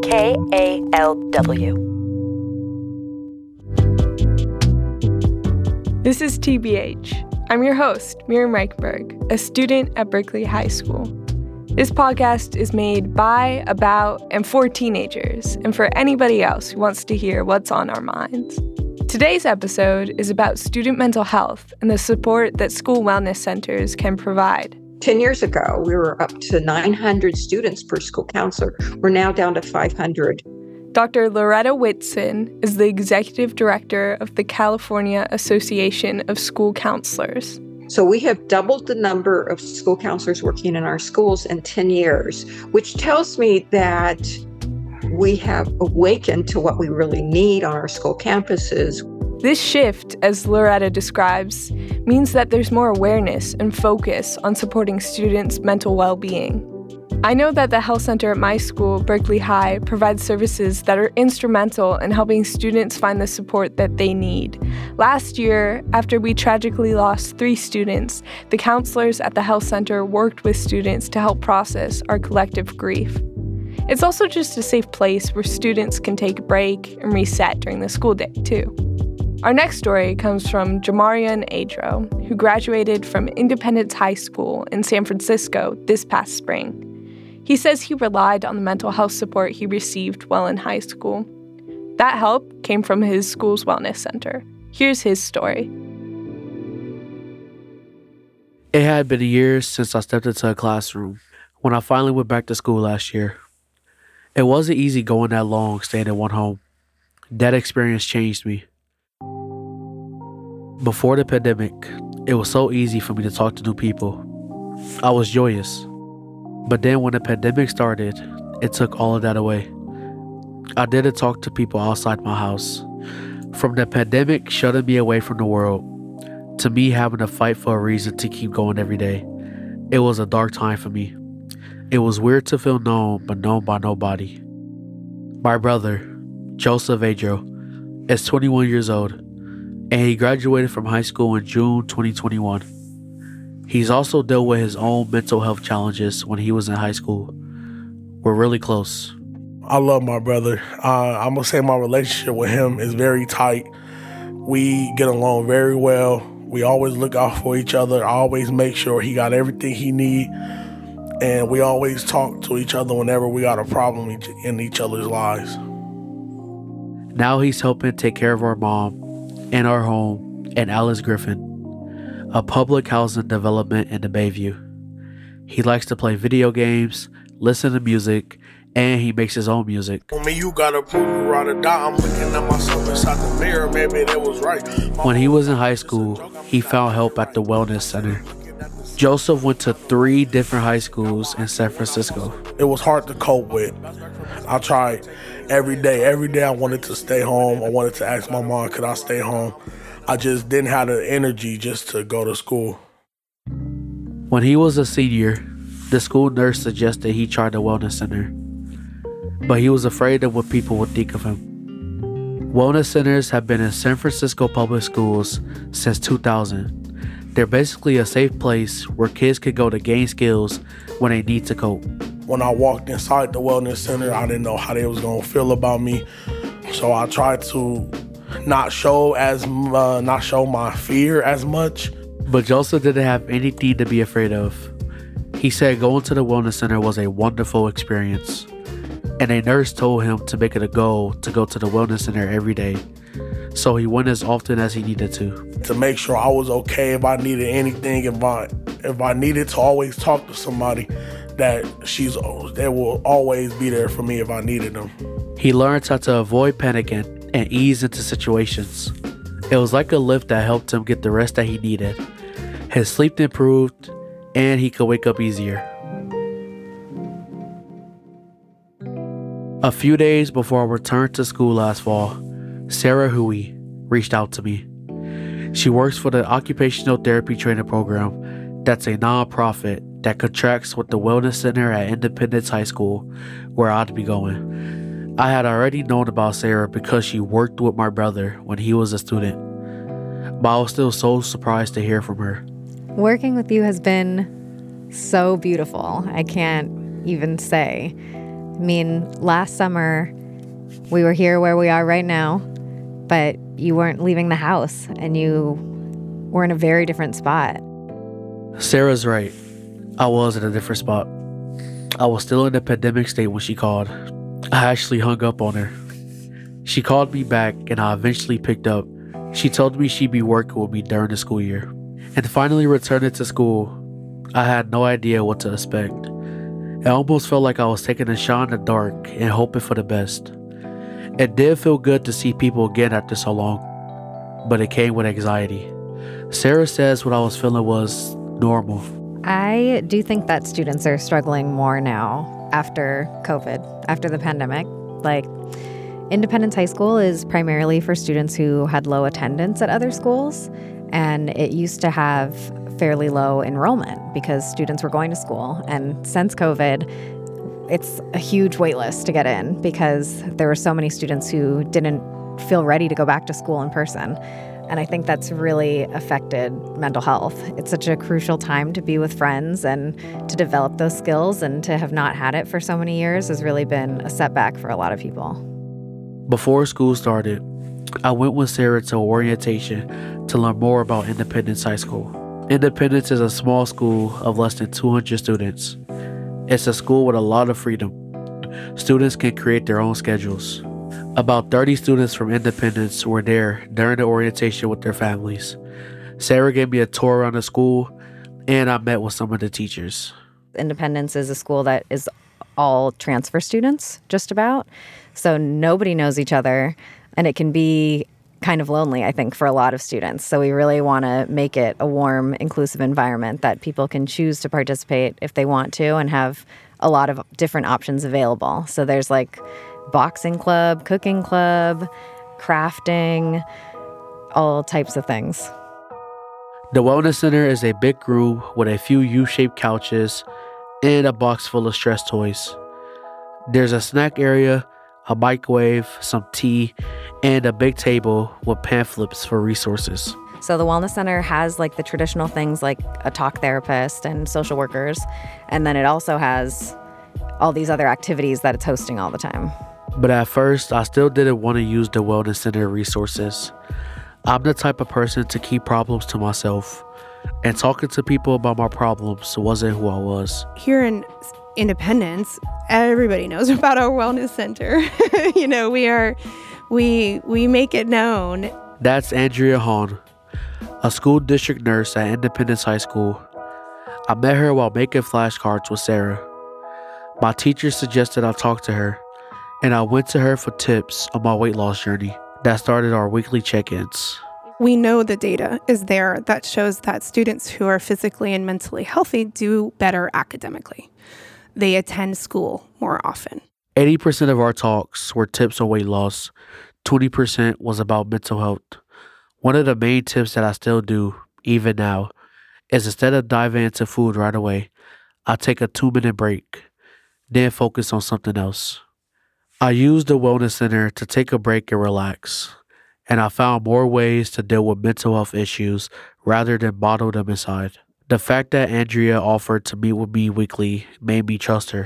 KALW. This is TBH. I'm your host, Miriam Reichenberg, a student at Berkeley High School. This podcast is made by, about, and for teenagers, and for anybody else who wants to hear what's on our minds. Today's episode is about student mental health and the support that school wellness centers can provide. 10 years ago, we were up to 900 students per school counselor. We're now down to 500. Dr. Loretta Whitson is the executive director of the California Association of School Counselors. So we have doubled the number of school counselors working in our schools in 10 years, which tells me that we have awakened to what we really need on our school campuses. This shift, as Loretta describes, means that there's more awareness and focus on supporting students' mental well-being. I know that the health center at my school, Berkeley High, provides services that are instrumental in helping students find the support that they need. Last year, after we tragically lost 3 students, the counselors at the health center worked with students to help process our collective grief. It's also just a safe place where students can take a break and reset during the school day, too. Our next story comes from Jamarian Adro, who graduated from Independence High School in San Francisco this past spring. He says he relied on the mental health support he received while in high school. That help came from his school's wellness center. Here's his story. It had been years since I stepped into a classroom when I finally went back to school last year. It wasn't easy going that long staying in one home. That experience changed me. Before the pandemic, it was so easy for me to talk to new people. I was joyous. But then when the pandemic started, it took all of that away. I didn't talk to people outside my house. From the pandemic shutting me away from the world, to me having to fight for a reason to keep going every day, it was a dark time for me. It was weird to feel known, but known by nobody. My brother, Joseph Adro, is 21 years old, and he graduated from high school in June 2021. He's also dealt with his own mental health challenges when he was in high school. We're really close. I love my brother. I'm going to say my relationship with him is very tight. We get along very well. We always look out for each other. I always make sure he got everything he needs. And we always talk to each other whenever we got a problem in each other's lives. Now he's helping take care of our mom and our home and Alice Griffin, a public housing development in the Bayview. He likes to play video games, listen to music, and he makes his own music. When you gotta prove you right or die, I'm looking at myself inside the mirror, maybe that was right. When he was in high school, he found help at the Wellness Center. Joseph went to 3 different high schools in San Francisco. It was hard to cope with. I tried every day. Every day I wanted to stay home. I wanted to ask my mom, could I stay home? I just didn't have the energy just to go to school. When he was a senior, the school nurse suggested he try the Wellness Center, but he was afraid of what people would think of him. Wellness centers have been in San Francisco public schools since 2000. They're basically a safe place where kids could go to gain skills when they need to cope. When I walked inside the Wellness Center, I didn't know how they was going to feel about me, so I tried to not show my fear as much. But Joseph didn't have anything to be afraid of. He said going to the Wellness Center was a wonderful experience, and a nurse told him to make it a goal to go to the Wellness Center every day, so he went as often as he needed to. To make sure I was okay if I needed anything, if I needed to always talk to somebody, that they will always be there for me if I needed them. He learned how to avoid panicking and ease into situations. It was like a lift that helped him get the rest that he needed. His sleep improved, and he could wake up easier. A few days before I returned to school last fall, Sarah Hui reached out to me. She works for the Occupational Therapy Training Program that's a nonprofit that contracts with the Wellness Center at Independence High School, where I'd be going. I had already known about Sarah because she worked with my brother when he was a student, but I was still so surprised to hear from her. Working with you has been so beautiful. I can't even say. I mean, last summer, we were here where we are right now, but you weren't leaving the house and you were in a very different spot. Sarah's right. I was in a different spot. I was still in the pandemic state when she called. I actually hung up on her. She called me back and I eventually picked up. She told me she'd be working with me during the school year. And finally returning to school, I had no idea what to expect. It almost felt like I was taking a shot in the dark and hoping for the best. It did feel good to see people again after so long, but it came with anxiety. Sarah says what I was feeling was normal. I do think that students are struggling more now after COVID, after the pandemic. Like, Independence High School is primarily for students who had low attendance at other schools, and it used to have fairly low enrollment because students were going to school. And since COVID, it's a huge wait list to get in because there were so many students who didn't feel ready to go back to school in person. And I think that's really affected mental health. It's such a crucial time to be with friends and to develop those skills, and to have not had it for so many years has really been a setback for a lot of people. Before school started, I went with Sarah to orientation to learn more about Independence High School. Independence is a small school of less than 200 students. It's a school with a lot of freedom. Students can create their own schedules. About 30 students from Independence were there during the orientation with their families. Sarah gave me a tour around the school, and I met with some of the teachers. Independence is a school that is all transfer students, just about. So nobody knows each other, and it can be kind of lonely, I think, for a lot of students. So we really want to make it a warm, inclusive environment that people can choose to participate if they want to, and have a lot of different options available. So there's like boxing club, cooking club, crafting, all types of things. The Wellness Center is a big room with a few U-shaped couches and a box full of stress toys. There's a snack area, a microwave, some tea, and a big table with pamphlets for resources. So the Wellness Center has like the traditional things like a talk therapist and social workers, and then it also has all these other activities that it's hosting all the time. But at first, I still didn't want to use the Wellness Center resources. I'm the type of person to keep problems to myself, and talking to people about my problems wasn't who I was. Here in Independence, everybody knows about our wellness center. You know, we make it known. That's Andrea Hahn, a school district nurse at Independence High School. I met her while making flashcards with Sarah. My teacher suggested I talk to her, and I went to her for tips on my weight loss journey. That started our weekly check-ins. We know the data is there that shows that students who are physically and mentally healthy do better academically. They attend school more often. 80% of our talks were tips on weight loss. 20% was about mental health. One of the main tips that I still do, even now, is instead of diving into food right away, I take a 2-minute break, then focus on something else. I used the Wellness Center to take a break and relax, and I found more ways to deal with mental health issues rather than bottle them inside. The fact that Andrea offered to meet with me weekly made me trust her.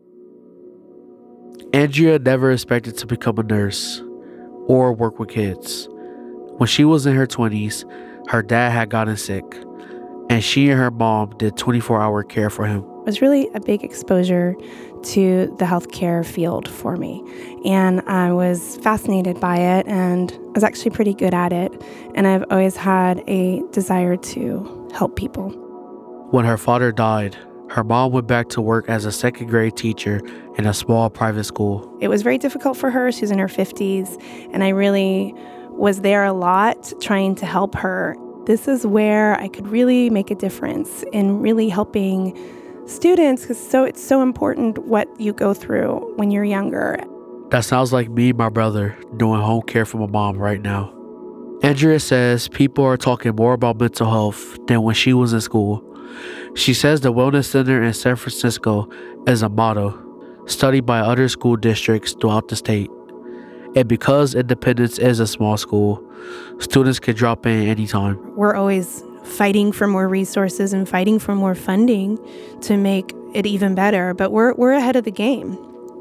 Andrea never expected to become a nurse or work with kids. When she was in her 20s, her dad had gotten sick, and she and her mom did 24-hour care for him. It was really a big exposure to the healthcare field for me. And I was fascinated by it, and I was actually pretty good at it. And I've always had a desire to help people. When her father died, her mom went back to work as a second grade teacher in a small private school. It was very difficult for her. She was in her 50s, and I really was there a lot trying to help her. This is where I could really make a difference in really helping students, because it's so important what you go through when you're younger. That sounds like me and my brother doing home care for my mom right now. Andrea says people are talking more about mental health than when she was in school. She says the Wellness Center in San Francisco is a model studied by other school districts throughout the state. And because Independence is a small school, students can drop in anytime. We're always fighting for more resources and fighting for more funding to make it even better, but we're ahead of the game.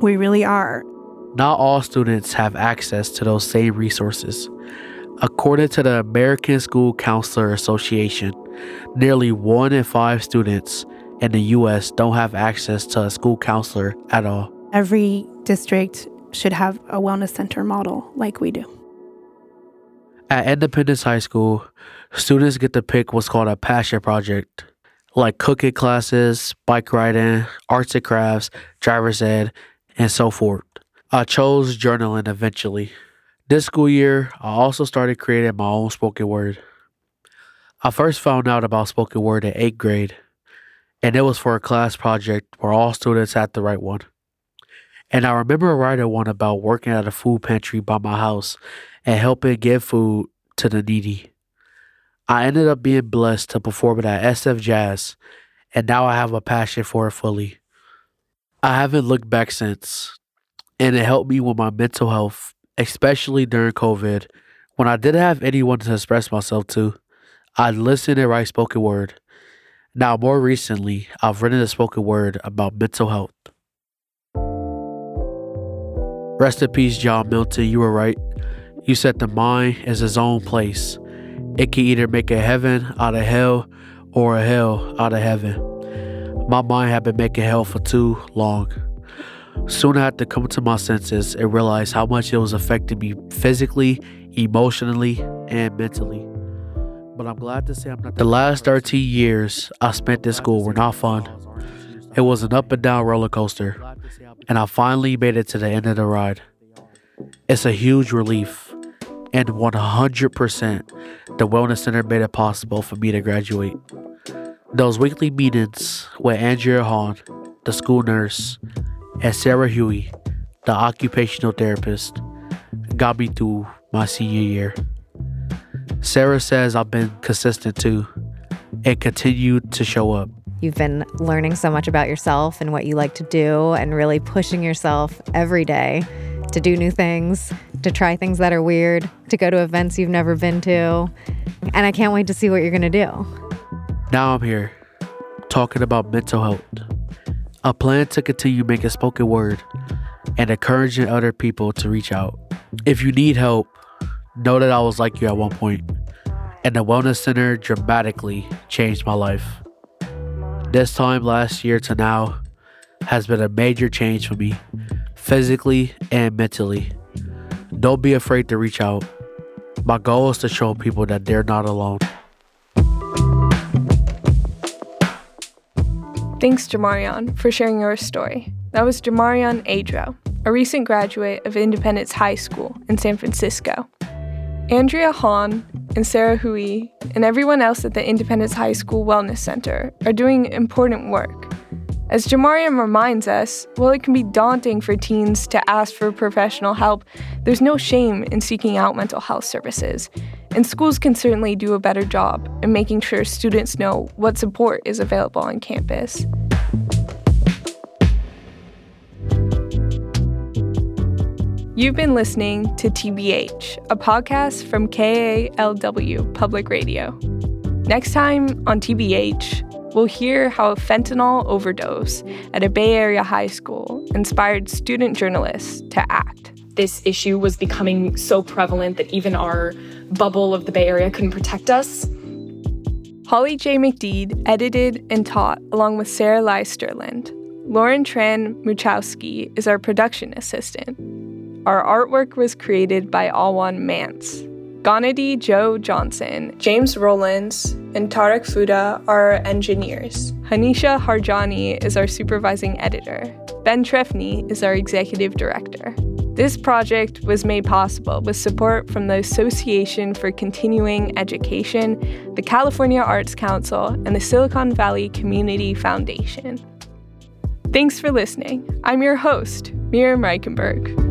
We really are. Not all students have access to those same resources. According to the American School Counselor Association, nearly 1 in 5 students in the U.S. don't have access to a school counselor at all. Every district should have a wellness center model like we do. At Independence High School, students get to pick what's called a passion project, like cooking classes, bike riding, arts and crafts, driver's ed, and so forth. I chose journaling eventually. This school year, I also started creating my own spoken word. I first found out about spoken word in 8th grade, and it was for a class project where all students had to write one. And I remember writing one about working at a food pantry by my house and helping give food to the needy. I ended up being blessed to perform it at SF Jazz, and now I have a passion for it fully. I haven't looked back since, and it helped me with my mental health, especially during COVID. When I didn't have anyone to express myself to, I'd listen and write spoken word. Now, more recently, I've written a spoken word about mental health. Rest in peace, John Milton, you were right. You said the mind is its own place. It can either make a heaven out of hell or a hell out of heaven. My mind had been making hell for too long. Soon I had to come to my senses and realize how much it was affecting me physically, emotionally, and mentally. But I'm glad to say I'm not. The last 13 years I spent in school were not fun. It was an up and down roller coaster, and I finally made it to the end of the ride. It's a huge relief, and 100% the Wellness Center made it possible for me to graduate. Those weekly meetings with Andrea Hahn, the school nurse, and Sarah Huey, the occupational therapist, got me through my senior year. Sarah says I've been consistent too, and continued to show up. You've been learning so much about yourself and what you like to do and really pushing yourself every day to do new things, to try things that are weird, to go to events you've never been to. And I can't wait to see what you're going to do. Now I'm here, talking about mental health. I plan to continue making spoken word and encouraging other people to reach out. If you need help, know that I was like you at one point, and the Wellness Center dramatically changed my life. This time last year to now has been a major change for me, physically and mentally. Don't be afraid to reach out. My goal is to show people that they're not alone. Thanks, Jamarion, for sharing your story. That was Jamarion Adro, a recent graduate of Independence High School in San Francisco. Andrea Hahn and Sarah Huey and everyone else at the Independence High School Wellness Center are doing important work. As Jamarion reminds us, while it can be daunting for teens to ask for professional help, there's no shame in seeking out mental health services, and schools can certainly do a better job in making sure students know what support is available on campus. You've been listening to TBH, a podcast from KALW Public Radio. Next time on TBH, we'll hear how a fentanyl overdose at a Bay Area high school inspired student journalists to act. This issue was becoming so prevalent that even our bubble of the Bay Area couldn't protect us. Holly J. McDeed edited and taught along with Sarah Lai Sterland. Lauren Tran Muchowski is our production assistant. Our artwork was created by Alwan Mance. Ganadi Joe Johnson, James Rollins, and Tarek Fuda are our engineers. Hanisha Harjani is our supervising editor. Ben Trefny is our executive director. This project was made possible with support from the Association for Continuing Education, the California Arts Council, and the Silicon Valley Community Foundation. Thanks for listening. I'm your host, Miriam Reichenberg.